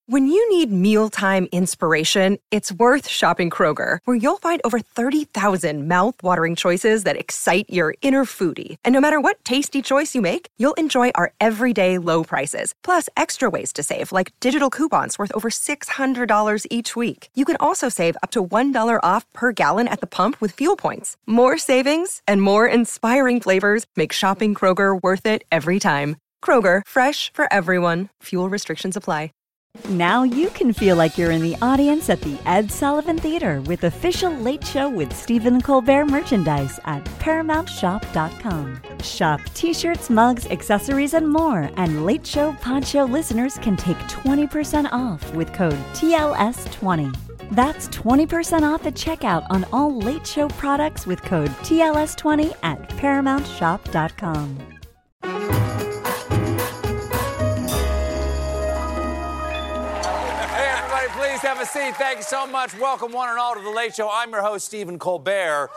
When you need mealtime inspiration, it's worth shopping Kroger, where you'll find over 30,000 mouth-watering choices that excite your inner foodie. And no matter what tasty choice you make, you'll enjoy our everyday low prices, plus extra ways to save, like digital coupons worth over $600 each week. You can also save up to $1 off per gallon at the pump with fuel points. More savings and more inspiring flavors make shopping Kroger worth it every time. Kroger, fresh for everyone. Fuel restrictions apply. Now you can feel like you're in the audience at the Ed Sullivan Theater with official Late Show with Stephen Colbert merchandise at ParamountShop.com. Shop t-shirts, mugs, accessories, and more. And Late Show Pod Show listeners can take 20% off with code TLS20. That's 20% off at checkout on all Late Show products with code TLS20 at ParamountShop.com. Please have a seat. Thank you so much. Welcome one and all to The Late Show. I'm your host, Stephen Colbert.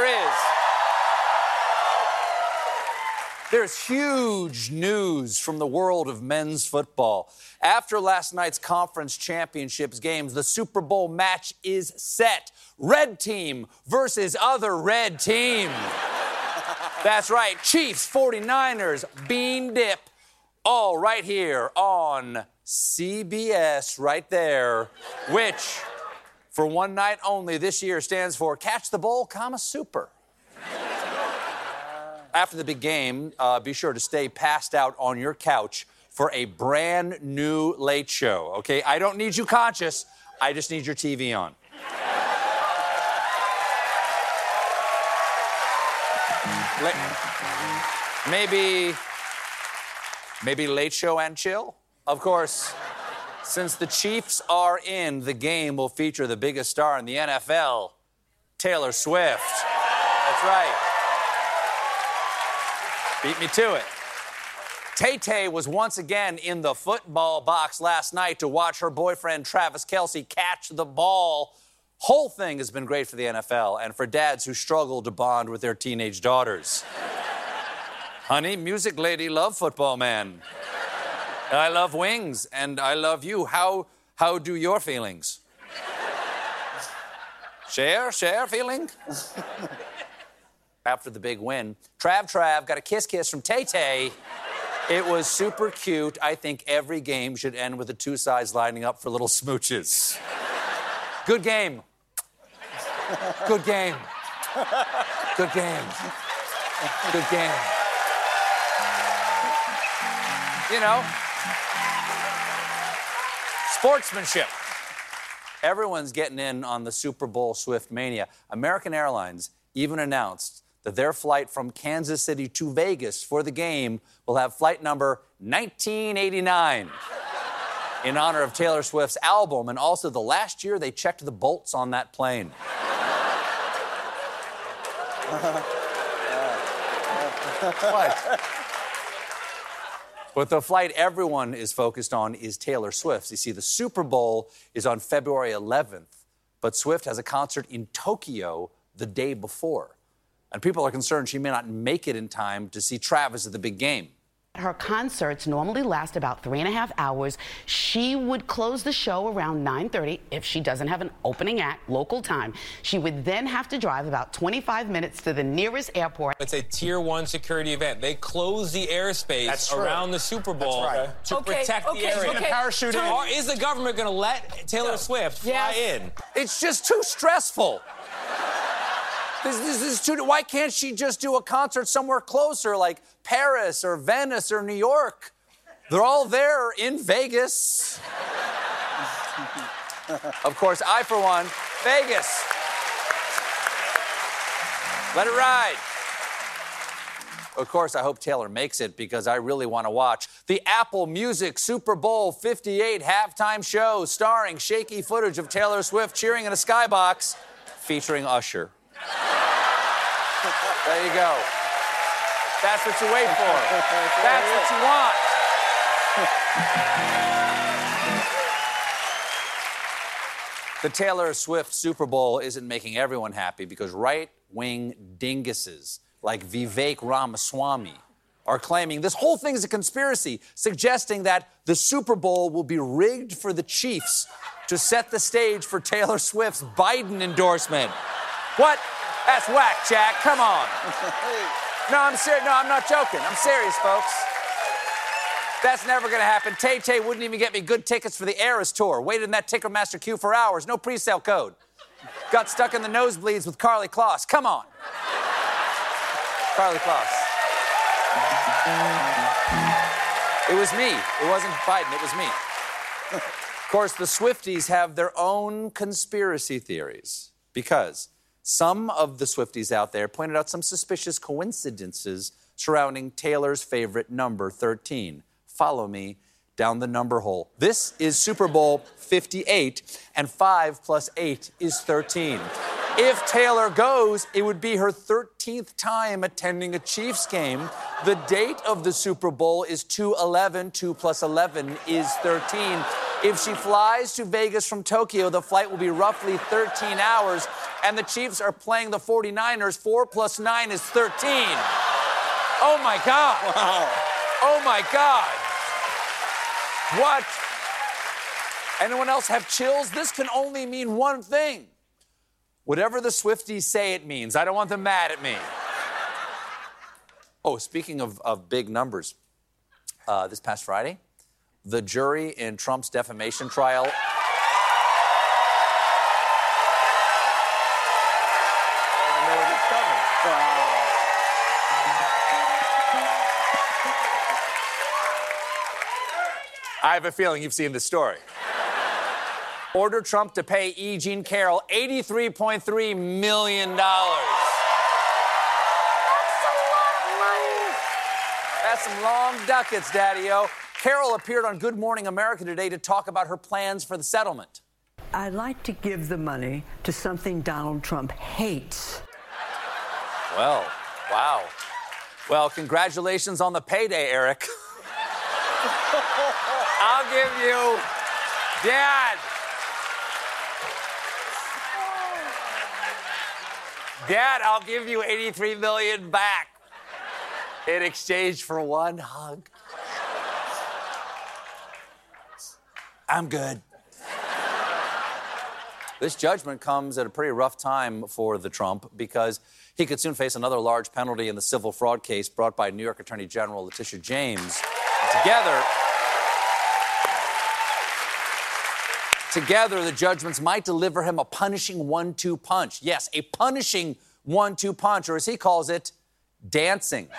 There's huge news from the world of men's football. After last night's conference championships games, the Super Bowl match is set. Red team versus other red team. That's right. Chiefs, 49ers, Bean Dip. All right here on CBS right there, which, for one night only this year, stands for Catch the Bowl, Super. After the big game, be sure to stay passed out on your couch for a brand new Late Show, okay? I don't need you conscious. I just need your TV on. Maybe Late Show and chill? Of course, since the Chiefs are in, the game will feature the biggest star in the NFL, Taylor Swift. That's right. Beat me to it. Tay-Tay was once again in the football box last night to watch her boyfriend Travis Kelce catch the ball. Whole thing has been great for the NFL and for dads who struggle to bond with their teenage daughters. Honey, music lady, love football man. I love wings, and I love you. How do your feelings? Share feeling? After the big win, Trav got a kiss from Tay-Tay. It was super cute. I think every game should end with the two sides lining up for little smooches. Good game. Good game. Good game. Good game. You know, sportsmanship. Everyone's getting in on the Super Bowl Swift mania. American Airlines even announced that their flight from Kansas City to Vegas for the game will have flight number 1989 in honor of Taylor Swift's album and also the last year they checked the bolts on that plane. What? But the flight everyone is focused on is Taylor Swift's. You see, the Super Bowl is on February 11th, but Swift has a concert in Tokyo the day before. And people are concerned she may not make it in time to see Travis at the big game. Her concerts normally last about 3.5 hours. She would close the show around 9:30 if she doesn't have an opening act, local time. She would then have to drive about 25 minutes to the nearest airport. It's a Tier 1 security event. They close the airspace around the Super Bowl to protect the area. Parachuting. Or is the government going to let Taylor Swift fly in? It's just too stressful. This is too. Why can't she just do a concert somewhere closer, like Paris or Venice or New York? They're all there in Vegas. Of course, I, for one, Vegas. Let it ride. Of course, I hope Taylor makes it because I really want to watch the Apple Music Super Bowl 58 halftime show starring shaky footage of Taylor Swift cheering in a skybox featuring Usher. There you go. That's what you wait for. That's what you want. The Taylor Swift Super Bowl isn't making everyone happy because right-wing dinguses like Vivek Ramaswamy are claiming this whole thing is a conspiracy, suggesting that the Super Bowl will be rigged for the Chiefs to set the stage for Taylor Swift's Biden endorsement. What? That's whack, Jack. Come on. No, I'm serious. No, I'm not joking. I'm serious, folks. That's never going to happen. Tay-Tay wouldn't even get me good tickets for the Eras tour. Waited in that Ticketmaster queue for hours. No pre-sale code. Got stuck in the nosebleeds with Karlie Kloss. Come on. Karlie Kloss. It was me. It wasn't Biden. It was me. Of course, the Swifties have their own conspiracy theories because some of the Swifties out there pointed out some suspicious coincidences surrounding Taylor's favorite number, 13. Follow me down the number hole. This is Super Bowl 58, and 5 plus 8 is 13. If Taylor goes, it would be her 13th time attending a Chiefs game. The date of the Super Bowl is 2/11. 2 plus 11 is 13. If she flies to Vegas from Tokyo, the flight will be roughly 13 hours, and the Chiefs are playing the 49ers. 4 plus 9 is 13. Oh, my God. Wow. Oh, my God. What? Anyone else have chills? This can only mean one thing. Whatever the Swifties say it means. I don't want them mad at me. Oh, speaking of big numbers, this past Friday, the jury in Trump's defamation trial... I have a feeling you've seen this story. Ordered Trump to pay E. Jean Carroll $83.3 million. That's a lot of money. That's some long ducats, Daddy-O. Carroll appeared on Good Morning America today to talk about her plans for the settlement. I'd like to give the money to something Donald Trump hates. Well, wow. Well, congratulations on the payday, Eric. I'll give you... Dad! Dad, I'll give you $83 million back in exchange for one hug. I'm good. This judgment comes at a pretty rough time for the Trump because he could soon face another large penalty in the civil fraud case brought by New York Attorney General Letitia James. Together, the judgments might deliver him a punishing 1-2 punch. Yes, a punishing 1-2 punch, or as he calls it, dancing.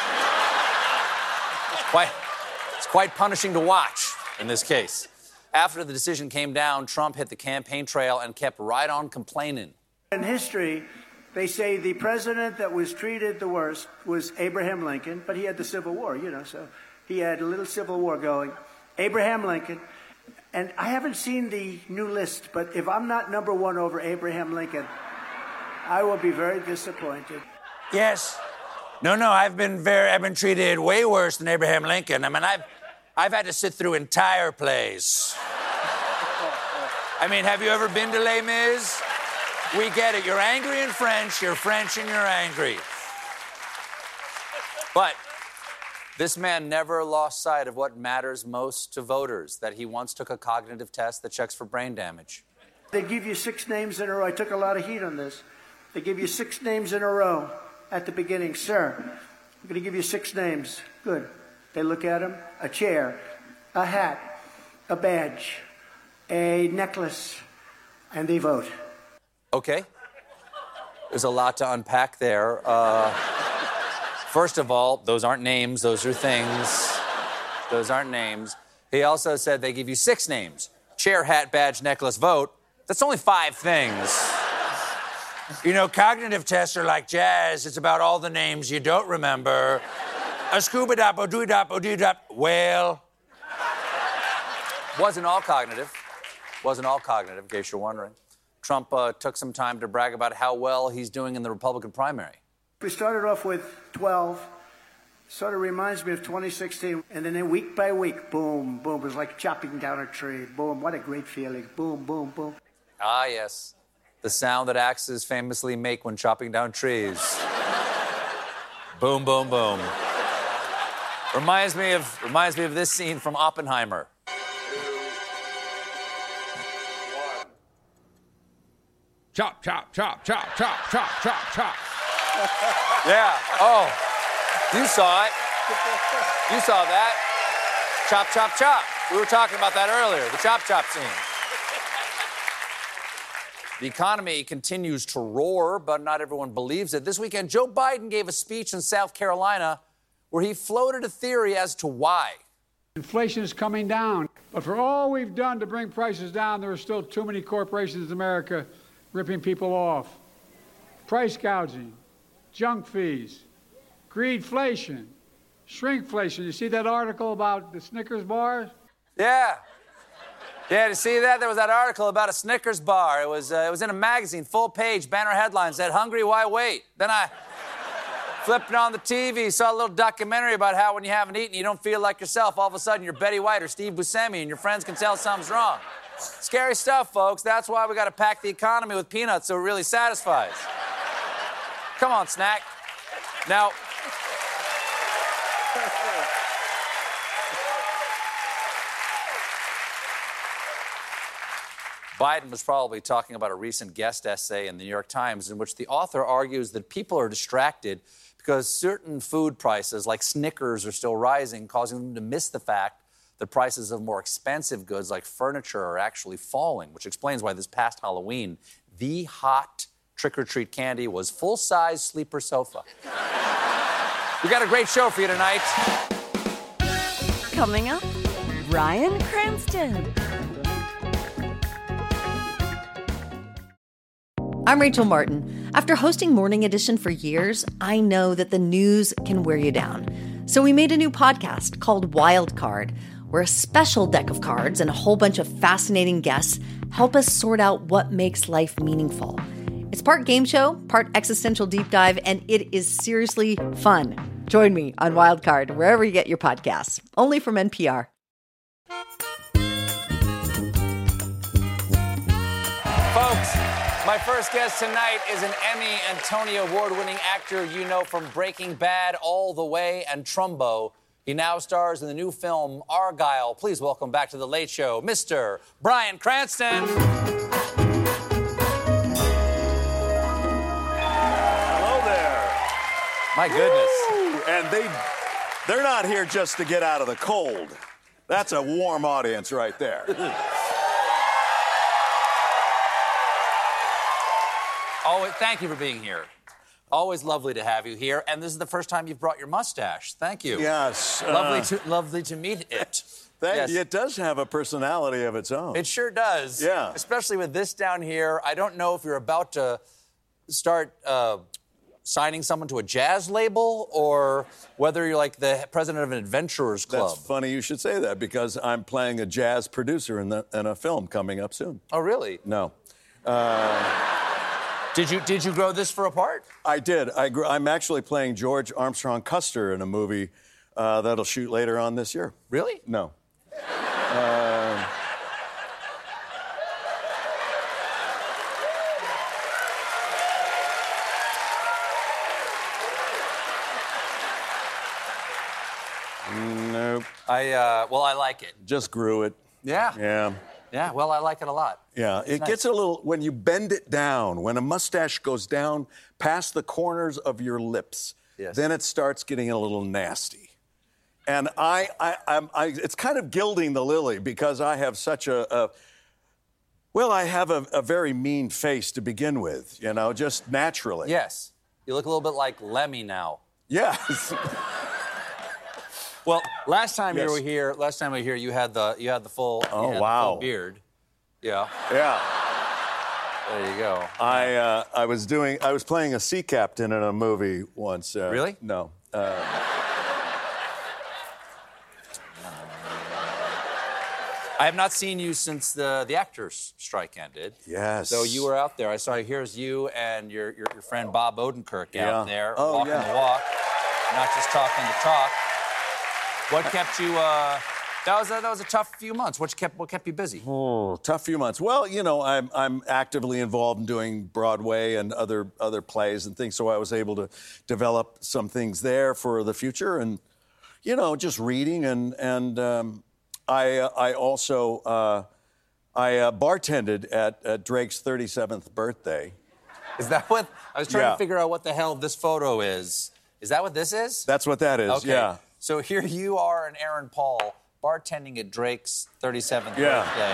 It's quite punishing to watch in this case. After the decision came down, Trump hit the campaign trail and kept right on complaining. In history, they say the president that was treated the worst was Abraham Lincoln, but he had the Civil War, so he had a little Civil War going. Abraham Lincoln. And I haven't seen the new list, but if I'm not number one over Abraham Lincoln, I will be very disappointed. Yes. No, I've been treated way worse than Abraham Lincoln. I mean, I've had to sit through entire plays. I mean, have you ever been to Les Mis? We get it. You're angry in French, you're French and you're angry. But this man never lost sight of what matters most to voters, that he once took a cognitive test that checks for brain damage. They give you 6 names in a row. I took a lot of heat on this. They give you 6 names in a row at the beginning. Sir, I'm going to give you 6 names. Good. They look at them. A chair, a hat, a badge, a necklace, and they vote. Okay. There's a lot to unpack there. First of all, those aren't names, those are things. Those aren't names. He also said they give you 6 names. Chair, hat, badge, necklace, vote. That's only 5 things. Cognitive tests are like jazz. It's about all the names you don't remember. A scuba-dop, o-doo-dop, whale. Wasn't all cognitive, in case you're wondering. Trump took some time to brag about how well he's doing in the Republican primary. We started off with 12. Sort of reminds me of 2016. And then week by week, boom, boom. It was like chopping down a tree. Boom, what a great feeling. Boom, boom, boom. Ah, yes. The sound that axes famously make when chopping down trees. Boom, boom, boom. Reminds me of this scene from Oppenheimer. 2, 1. Chop, chop, chop, chop, chop, chop, chop, chop. Yeah. Oh, you saw it. You saw that. Chop, chop, chop. We were talking about that earlier, the chop, chop scene. The economy continues to roar, but not everyone believes it. This weekend, Joe Biden gave a speech in South Carolina where he floated a theory as to why. Inflation is coming down, but for all we've done to bring prices down, there are still too many corporations in America ripping people off. Price gouging, junk fees, greedflation, shrinkflation. You see that article about the Snickers bars? Yeah. Yeah, did you see that? There was that article about a Snickers bar. It was in a magazine, full page, banner headline, said, "Hungry, why wait?" Then I flipped on the TV, saw a little documentary about how when you haven't eaten, you don't feel like yourself. All of a sudden, you're Betty White or Steve Buscemi, and your friends can tell something's wrong. Scary stuff, folks. That's why we got to pack the economy with peanuts so it really satisfies. Come on, snack. Now, Biden was probably talking about a recent guest essay in the New York Times in which the author argues that people are distracted because certain food prices, like Snickers, are still rising, causing them to miss the fact that prices of more expensive goods like furniture are actually falling, which explains why this past Halloween, the hot trick-or-treat candy was full-size sleeper sofa. We got a great show for you tonight. Coming up, Bryan Cranston. I'm Rachel Martin. After hosting Morning Edition for years, I know that the news can wear you down. So we made a new podcast called Wild Card, where a special deck of cards and a whole bunch of fascinating guests help us sort out what makes life meaningful. It's part game show, part existential deep dive, and it is seriously fun. Join me on Wild Card, wherever you get your podcasts, only from NPR. Folks, my first guest tonight is an Emmy and Tony Award-winning actor you know from Breaking Bad all the way and Trumbo. He now stars in the new film Argylle. Please welcome back to The Late Show, Mr. Bryan Cranston. Hello there. My goodness. Woo! And they're not here just to get out of the cold. That's a warm audience right there. Always, thank you for being here. Always lovely to have you here. And this is the first time you've brought your mustache. Thank you. Yes. Lovely to meet it. Thank you. It does have a personality of its own. It sure does. Yeah. Especially with this down here. I don't know if you're about to start signing someone to a jazz label or whether you're like the president of an adventurers club. That's funny you should say that because I'm playing a jazz producer in a film coming up soon. Oh, really? No. Did you grow this for a part? I did. I'm actually playing George Armstrong Custer in a movie that'll shoot later on this year. Really? No. Nope. I like it. Just grew it. Yeah. Yeah. Yeah, well, I like it a lot. Yeah, it gets a little, when you bend it down, when a mustache goes down past the corners of your lips, then it starts getting a little nasty. And it's kind of gilding the lily because I have such I have a very mean face to begin with, you know, just naturally. Yes. You look a little bit like Lemmy now. Yes. Well, last time you were here, you had the full full beard. Yeah. Yeah. There you go. I was playing a sea captain in a movie once. Really? No. I have not seen you since the actors' strike ended. Yes. So you were out there. I saw here's you and your friend Bob Odenkirk out there walking the walk, not just talking the talk. What kept you? That was a tough few months. What kept you busy? Oh, tough few months. Well, you know, I'm actively involved in doing Broadway and other plays and things, so I was able to develop some things there for the future. And just reading, and I also bartended at Drake's 37th birthday. Is that what? I was trying to figure out what the hell this photo is. Is that what this is? That's what that is, okay. Yeah. So here you are and Aaron Paul bartending at Drake's 37th birthday.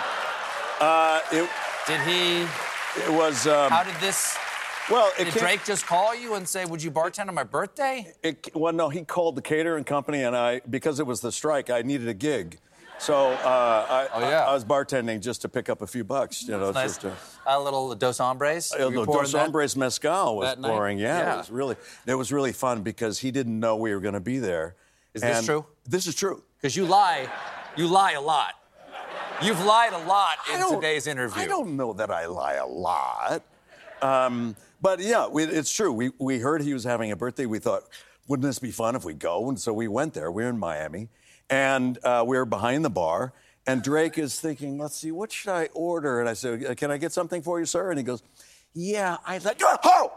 It was... how did this... Well, did Drake just call you and say, would you bartend on my birthday? Well, no, he called the catering company, and because it was the strike, I needed a gig. So I was bartending just to pick up a few bucks. That's nice. A little Dos Hombres? Dos Hombres mezcal was pouring. Yeah. It was really fun because he didn't know we were going to be there. Is this true? This is true. Because you lie a lot. You've lied a lot in today's interview. I don't know that I lie a lot. But yeah, it's true. We heard he was having a birthday. We thought, wouldn't this be fun if we go? And so we went there. We were in Miami. And we were behind the bar. And Drake is thinking, let's see, what should I order? And I said, can I get something for you, sir? And he goes, yeah, I'd like... Oh!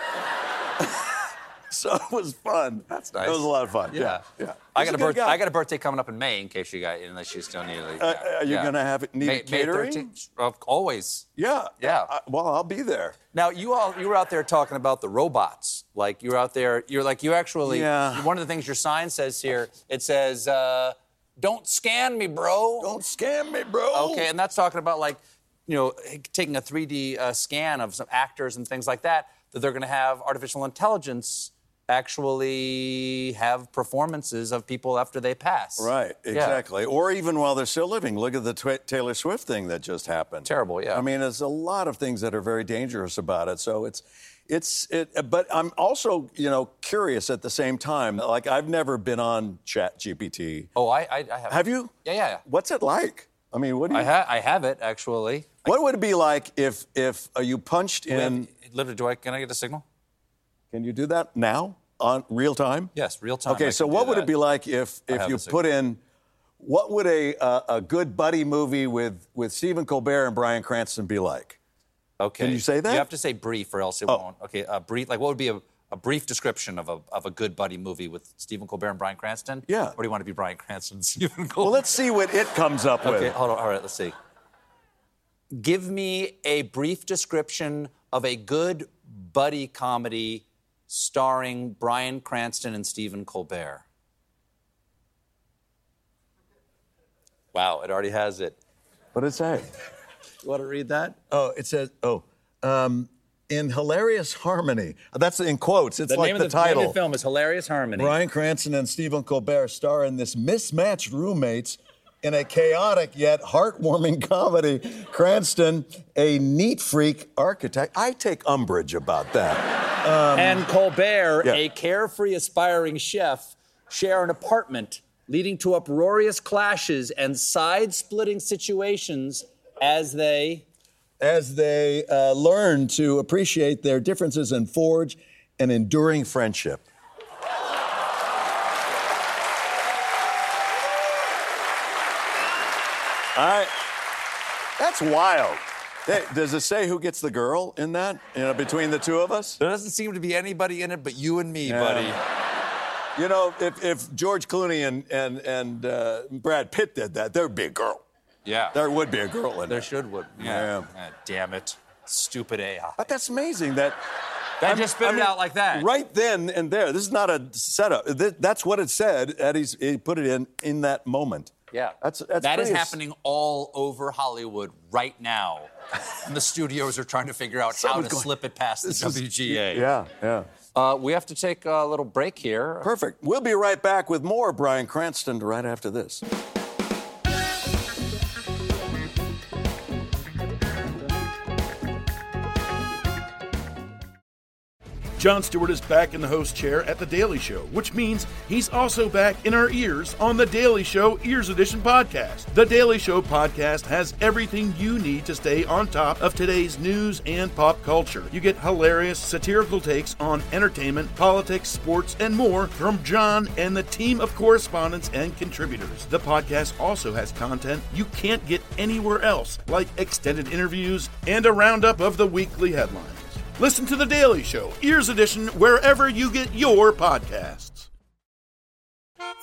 So it was fun. That's nice. It was a lot of fun. Yeah. I got a birthday coming up in May, in case you got, unless you still need it. Are you going to have it need catering? Always. Yeah. Yeah. Well, I'll be there. Now, you were out there talking about the robots. Like, you were out there, one of the things your sign says here, it says, don't scan me, bro. Don't scan me, bro. Okay, and that's talking about, like, taking a 3D scan of some actors and things like that they're going to have artificial intelligence actually have performances of people after they pass. Right, exactly. Yeah. Or even while they're still living. Look at the Taylor Swift thing that just happened. Terrible, yeah. I mean, there's a lot of things that are very dangerous about it. So but I'm also, curious at the same time. Like, I've never been on ChatGPT. Oh, I have. Have you? Yeah. What's it like? I mean, what do you... I have it, actually. What would it be like if you punched in... Can I get a signal? Can you do that now, on real time? Yes, real time. Okay, so what would it be like if you put in, what would a good buddy movie with Stephen Colbert and Bryan Cranston be like? Okay. Can you say that? You have to say brief or else it won't. Okay, brief. Like, what would be a brief description of a good buddy movie with Stephen Colbert and Bryan Cranston? Yeah. Or do you want to be Bryan Cranston and Stephen Colbert? Well, let's see what it comes up with. Okay, hold on. All right, let's see. Give me a brief description of a good buddy comedy starring Bryan Cranston and Stephen Colbert. Wow, it already has it. What did it say? You want to read that? Oh, it says, in hilarious harmony. That's in quotes. It's like the title. The name of the film is Hilarious Harmony. Bryan Cranston and Stephen Colbert star in this mismatched roommates in a chaotic yet heartwarming comedy. Cranston, a neat freak architect. I take umbrage about that. And Colbert, a carefree, aspiring chef, share an apartment, leading to uproarious clashes and side-splitting situations as they learn to appreciate their differences and forge an enduring friendship. That's wild. Does it say who gets the girl in that? Between the two of us? There doesn't seem to be anybody in it but you and me, buddy. If George Clooney and Brad Pitt did that, there would be a girl. Yeah. There would be a girl in there. Would. Yeah. Damn it. Stupid AI. But that's amazing that... just spit it out like that. Right then and there. This is not a setup. That's what it said. He put it in that moment. Yeah. That is happening all over Hollywood right now. And the studios are trying to figure out how to slip it past the WGA. Yeah. We have to take a little break here. Perfect. We'll be right back with more Bryan Cranston right after this. Jon Stewart is back in the host chair at The Daily Show, which means he's also back in our ears on The Daily Show Ears Edition podcast. The Daily Show podcast has everything you need to stay on top of today's news and pop culture. You get hilarious, satirical takes on entertainment, politics, sports, and more from Jon and the team of correspondents and contributors. The podcast also has content you can't get anywhere else, like extended interviews and a roundup of the weekly headlines. Listen to The Daily Show, Ears Edition, wherever you get your podcasts.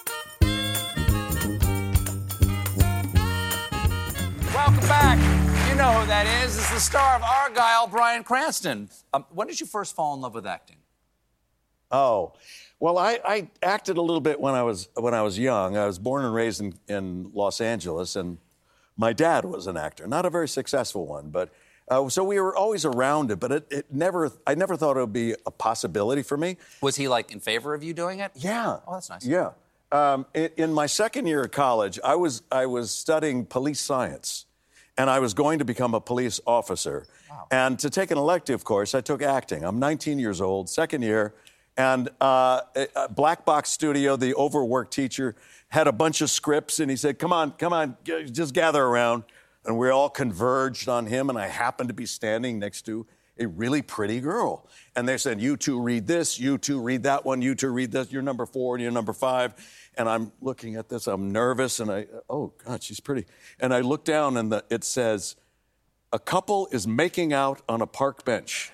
You know who that is. It's the star of Argylle, Bryan Cranston. When did you first fall in love with acting? Oh, well, I acted a little bit when I was young. I was born and raised in Los Angeles, and my dad was an actor. Not a very successful one, but so we were always around it. But I never thought it would be a possibility for me. Was he like in favor of you doing it? Yeah. Oh, that's nice. Yeah. In my second year of college, I was studying police science, and I was going to become a police officer. Wow. And to take an elective course, I took acting. I'm 19 years old, second year. And Black Box Studio, the overworked teacher, had a bunch of scripts, and he said, come on, just gather around. And we all converged on him, and I happened to be standing next to a really pretty girl. And they said, you two read this, you two read that one, you two read this, you're number 4 and you're number 5. And I'm looking at this, I'm nervous, and oh, God, she's pretty. And I look down, and it says, a couple is making out on a park bench.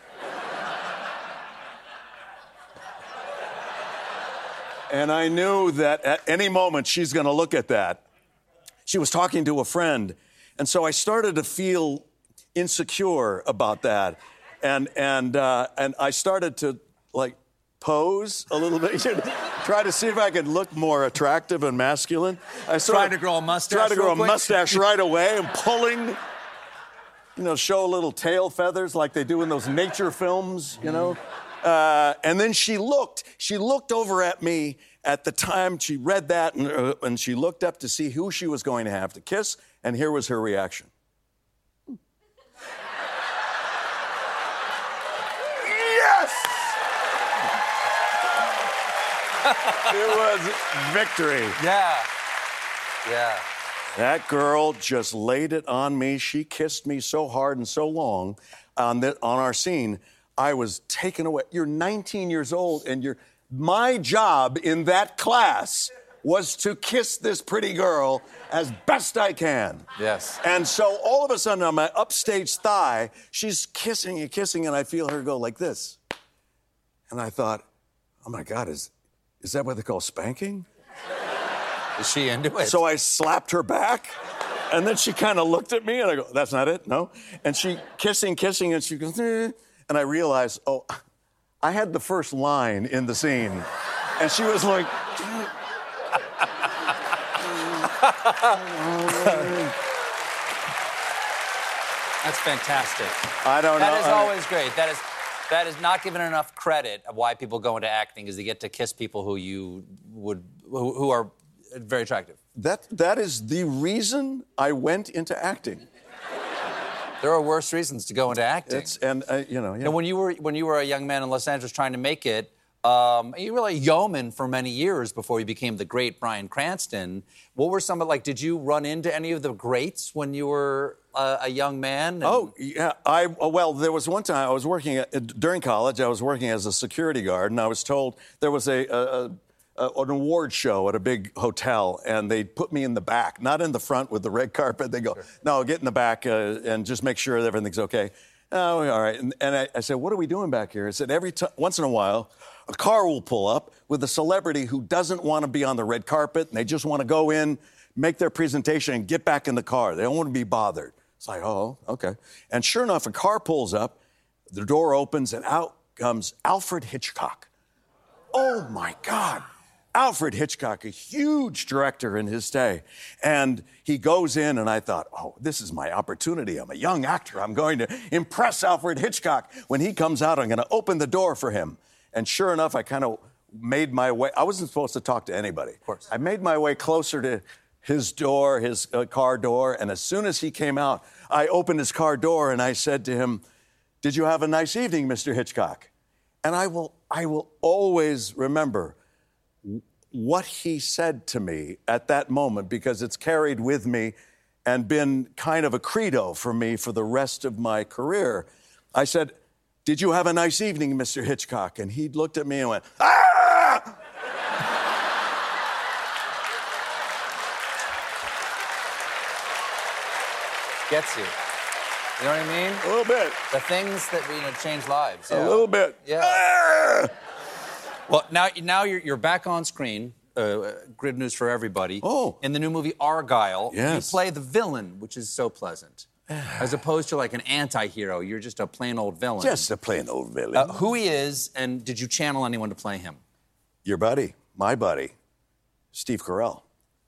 And I knew that at any moment she's going to look at that. She was talking to a friend. And so I started to feel insecure about that. And I started to, like, pose a little bit, try to see if I could look more attractive and masculine. Tried to grow a mustache. Tried to grow a mustache right away and pulling, show a little tail feathers like they do in those nature films, And then she looked over at me at the time she read that, and she looked up to see who she was going to have to kiss, and here was her reaction. Yes! It was victory. Yeah. Yeah. That girl just laid it on me. She kissed me so hard and so long on our scene. I was taken away. You're 19 years old, and my job in that class was to kiss this pretty girl as best I can. Yes. And so all of a sudden on my upstage thigh, she's kissing and kissing, and I feel her go like this. And I thought, oh my God, is that what they call spanking? Is she into it? So I slapped her back, and then she kind of looked at me, and I go, that's not it, no? And she kissing, and she goes, eh. And I realized, oh, I had the first line in the scene. And she was like... That's fantastic. I don't know. That is always great. That is not given enough credit of why people go into acting, is they get to kiss people who are very attractive. That is the reason I went into acting. There are worse reasons to go into acting. Yeah. When you were a young man in Los Angeles trying to make it, you were a yeoman for many years before you became the great Bryan Cranston. What were some of, did you run into any of the greats when you were a young man? Oh, yeah. Well, there was one time I was working, during college, I was working as a security guard, and I was told there was an award show at a big hotel, and they put me in the back, not in the front with the red carpet. They go, no, get in the back and just make sure that everything's okay. Oh, all right. And I said, what are we doing back here? I said, once in a while, a car will pull up with a celebrity who doesn't want to be on the red carpet, and they just want to go in, make their presentation, and get back in the car. They don't want to be bothered. It's like, oh, okay. And sure enough, a car pulls up, the door opens, and out comes Alfred Hitchcock. Oh, my God. Alfred Hitchcock, a huge director in his day. And he goes in, and I thought, oh, this is my opportunity. I'm a young actor. I'm going to impress Alfred Hitchcock. When he comes out, I'm going to open the door for him. And sure enough, I kind of made my way. I wasn't supposed to talk to anybody. Of course. I made my way closer to his door, his car door. And as soon as he came out, I opened his car door, and I said to him, did you have a nice evening, Mr. Hitchcock? And I will always remember what he said to me at that moment, because it's carried with me and been kind of a credo for me for the rest of my career. I said, did you have a nice evening, Mr. Hitchcock? And he looked at me and went, ah! Gets you. You know what I mean? A little bit. The things that change lives. Yeah. A little bit. Yeah. Ah! Well, now you're back on screen. Good news for everybody. Oh. In the new movie Argylle, yes. you play the villain, which is so pleasant. As opposed to like an anti-hero, you're just a plain old villain. Just a plain old villain. Who he is, and did you channel anyone to play him? Your buddy, my buddy, Steve Carell.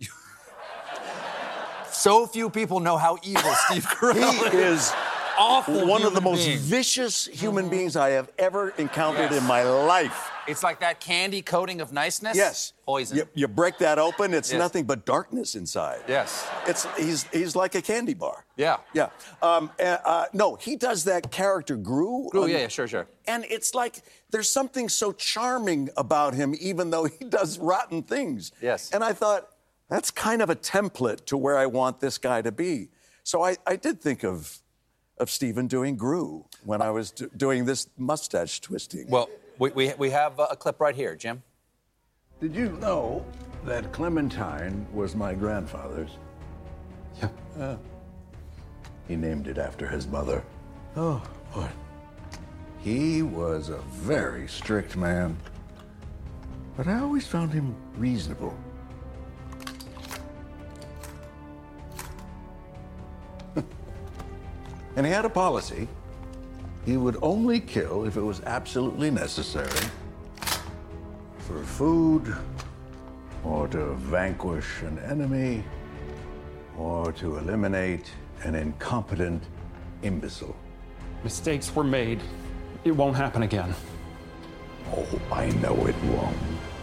So few people know how evil Steve Carell He is awful. One of the most being. vicious human beings I have ever encountered in my life. It's like that candy coating of niceness. Yes. Poison. You break that open, it's Yes. nothing but darkness inside. Yes. He's like a candy bar. Yeah. Yeah. No, he does that character, Gru. Yeah, sure. And it's like there's something so charming about him, even though he does rotten things. Yes. And I thought, that's kind of a template to where I want this guy to be. So I did think of Stephen doing Gru when I was doing this mustache twisting. Well, we have a clip right here, Jim. Did you know that Clementine was my grandfather's? Yeah. He named it after his mother. Oh, boy. He was a very strict man, but I always found him reasonable. And he had a policy. He would only kill if it was absolutely necessary for food, or to vanquish an enemy, or to eliminate an incompetent imbecile. Mistakes were made. It won't happen again. Oh, I know it won't.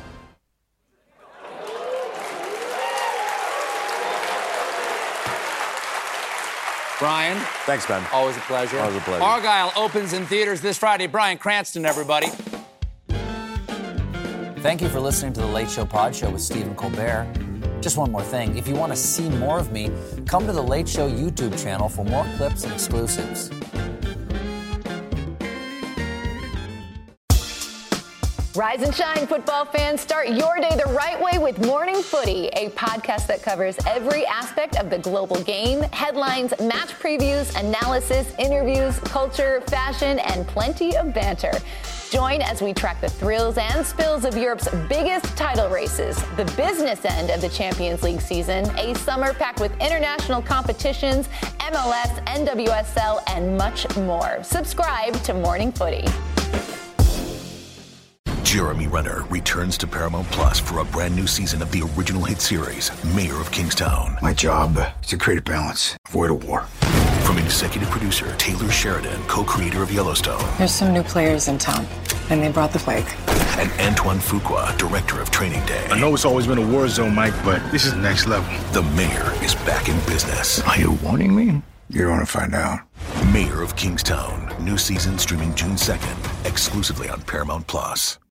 Brian. Thanks, Ben. Always a pleasure. Always a pleasure. Argyle opens in theaters this Friday. Bryan Cranston, everybody. Thank you for listening to The Late Show Pod Show with Stephen Colbert. Just one more thing. If you want to see more of me, come to The Late Show YouTube channel for more clips and exclusives. Rise and shine, football fans. Start your day the right way with Morning Footy, a podcast that covers every aspect of the global game, headlines, match previews, analysis, interviews, culture, fashion, and plenty of banter. Join as we track the thrills and spills of Europe's biggest title races, the business end of the Champions League season, a summer packed with international competitions, MLS, NWSL, and much more. Subscribe to Morning Footy. Jeremy Renner returns to Paramount Plus for a brand new season of the original hit series, Mayor of Kingstown. My job is to create a balance, avoid a war. From executive producer Taylor Sheridan, co-creator of Yellowstone. There's some new players in town, and they brought the plague. And Antoine Fuqua, director of Training Day. I know it's always been a war zone, Mike, but this is next level. The Mayor is back in business. Are you warning me? You're going to find out. Mayor of Kingstown. New season streaming June 2nd, exclusively on Paramount Plus.